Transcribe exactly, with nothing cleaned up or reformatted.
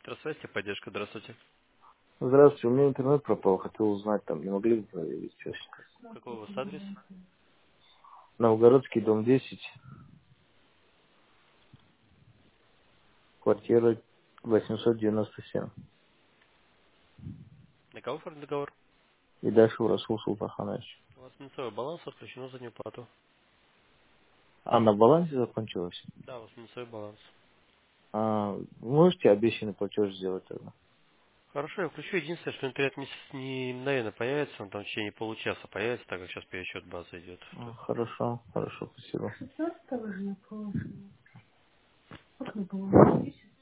Здравствуйте, поддержка, здравствуйте. Здравствуйте, у меня интернет пропал, хотел узнать, там не могли бы проверить сейчас. Какой у вас адрес? Новгородский, дом десять, квартира восемьсот девяносто семь. На кого оформлен договор? И дальше Расул Султаханович. У вас минусовой баланс отключено за неуплату. А на балансе закончилось? Да, у вас минусовой баланс. А, можете обещанный платеж сделать тогда? Хорошо, я включу. Единственное, что интернет-месяц не мгновенно появится, он там в течение получаса появится, так как сейчас пересчет базы идет. А, хорошо, хорошо, спасибо.